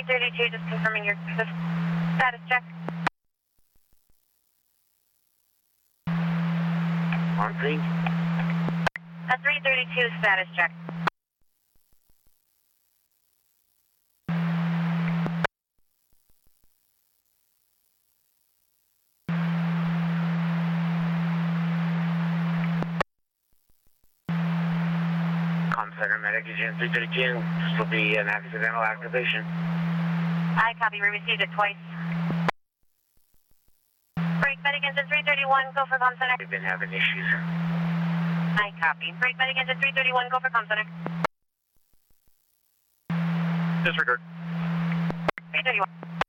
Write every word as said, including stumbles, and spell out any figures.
three thirty-two, just confirming your status check. On three. A three thirty-two status check. Center medic agent three thirty-two. This will be an accidental activation. I copy. We received it twice. Break medic engine three thirty-one. Go for comm center. We've been having issues. I copy. Break medic engine three thirty-one. Go for comm center. Disregard. three thirty-one.